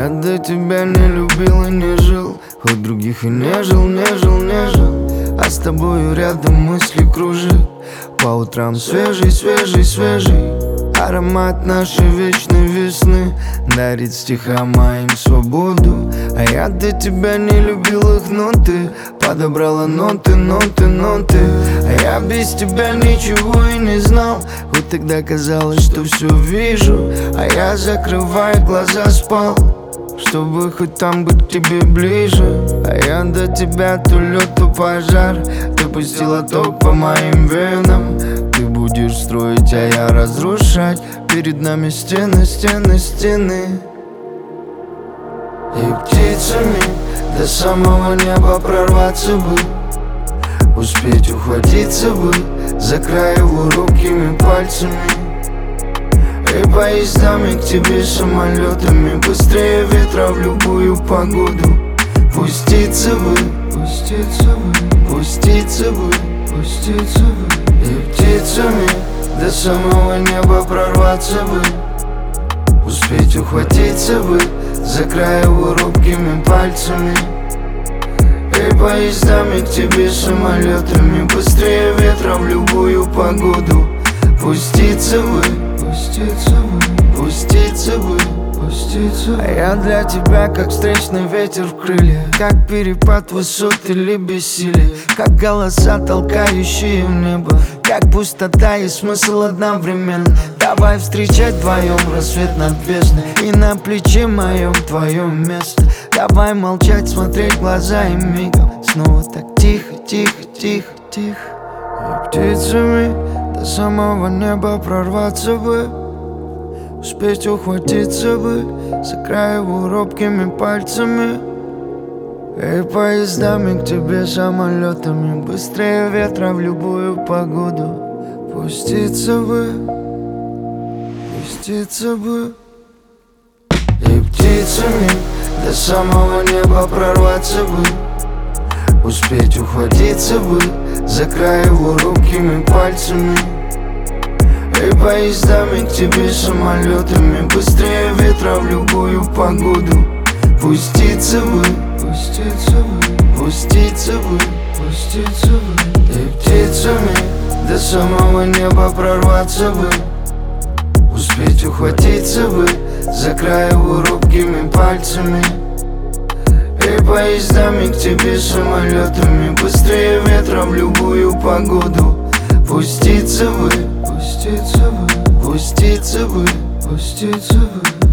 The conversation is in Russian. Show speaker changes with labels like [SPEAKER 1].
[SPEAKER 1] я до тебя не любил и не жил, хоть других и не жил. А с тобою рядом мысли кружат, по утрам свежий аромат нашей вечной весны дарит стихам моим свободу. А я до тебя не любил их, но ты подобрала ноты. А я без тебя ничего и не знал, хоть тогда казалось, что все вижу. А я, закрывая глаза, спал, чтобы хоть там быть к тебе ближе. А я до тебя то лед, то пожар, ты пустила ток по моим венам. Ты будешь строить, а я разрушать, перед нами стены. И птицами до самого неба прорваться бы, успеть ухватиться бы за край его рукими пальцами. И поездами к тебе, самолетами, быстрее ветра в любую погоду. Пуститься бы, и птицами до самого неба прорваться бы, успеть ухватиться бы за край его рукими пальцами. И поездами к тебе, самолетами, быстрее ветра в любую погоду. Пуститься бы, а я для тебя как встречный ветер в крылья, как перепад высот или бессилие, как голоса, толкающие в небо, как пустота и смысл одновременно. Давай встречать вдвоем рассвет над бездной, и на плече моем твое место. Давай молчать, смотреть в глаза и мигом снова так тихо. И птицами до самого неба прорваться бы, успеть ухватиться бы за край его робкими пальцами. И поездами к тебе, самолетами, быстрее ветра в любую погоду. Пуститься бы. И птицами до самого неба прорваться бы, успеть ухватиться бы за край его рукими пальцами. И поездами к тебе, самолетами, быстрее ветра в любую погоду. Пуститься бы. И птицами до самого неба прорваться бы, успеть ухватиться бы за край его рукими пальцами. И поездами к тебе, самолетами, быстрее ветра в любую погоду. Пуститься бы.